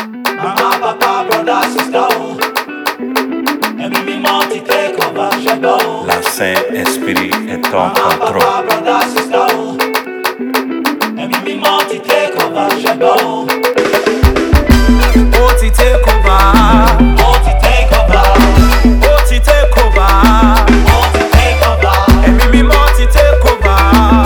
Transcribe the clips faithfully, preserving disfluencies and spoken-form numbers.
Mama, papa, brother, sister, oh. Ẹ̀mí mímọ́ ti take over, ṣẹgbọ́ oh. La Saint-Esprit est en Mama, contrôle. papa, brother, sister, oh. Ẹ̀mí mímọ́ ti take over, ṣẹgbọ́ oh. Ó ti take over. Ó ti take over. Ó ti take over. Ó ti take over. Ẹ̀mí mímọ́ ti take over.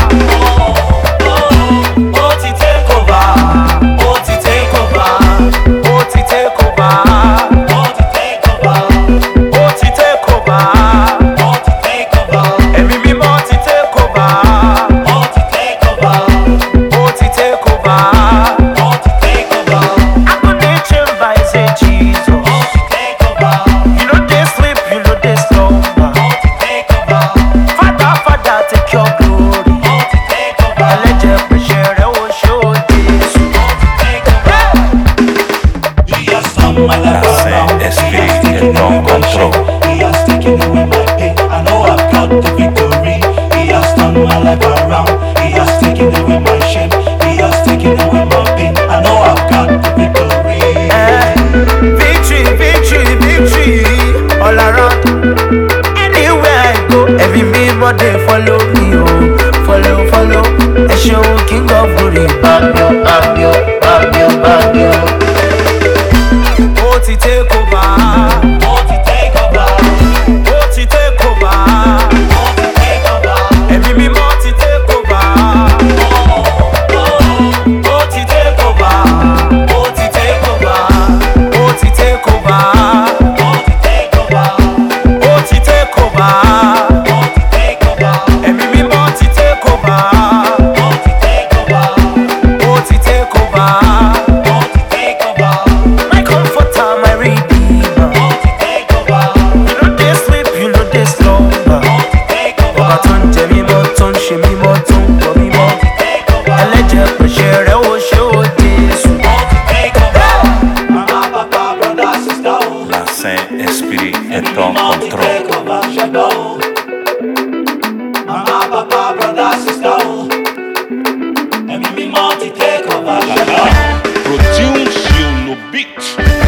Ó ti take over. Ó ti take over. Ó ti take over. Ó ti take over. Ó ti take over. Ó ti take over. Ẹ̀mí mímọ́ ti take over. Ó ti take over. Ó ti take over. Ó ti take over. I go dey chamber, I say Jesus. Ó ti take over. You no dey sleep, you no dey slumber. Ó ti take over. Father, Father, take your glory. Ó ti take over. Ẹlẹ́jẹ̀ pẹ̀ṣẹ̀ rẹ̀ ó ṣe ó Jésù. Ó ti take over. He has turned my life La around. He has Saint-Esprit taken est en away my shame. contrôle. He has taken away my pain. I know I've got the victory. He has turned my life around. He has taken away my shame. He has taken away my pain. I know I've got the victory. Eh, Victory, victory, victory all around. Anywhere I go, every member they follow me, oh, follow, follow. I show King of Glory, Babio, Babio, Babio, Babio. Ó ti take over. Ó ti take over. Ó ti take over. Ó ti take over. Ẹ̀mí mímọ́ ti take over. Ó ti take over. Ó ti take over. Ó ti take over. Ó ti take over. Ó ti take over. Ó ti take over. Ẹ̀mí mímọ́ ti take over. Ó ti take over. Ó ti take over. Ó ti take over. My comforter, my redeemer. Ó ti take over. You no dey sleep, you no dey slumber. Ó ti take over. Ọba tó ń jẹ mímọ́, tó ń ṣe mímọ́, tó ń gbọ́ mímọ́. Ó ti take over. Ẹlẹ́jẹ̀ pẹ̀ṣẹ̀ rẹ̀ ó ṣe ó Jésù. Ó ti take over. Mama, papa, brother, sister, oh. La Saint-Esprit est en Mímọ́ ti contrôle. take over, ṣẹgbọ́ oh. Mama, papa, brother, sister, oh. Ẹ̀mí mímọ́ ti take over, ṣẹgbọ́ oh. Produce you no beat.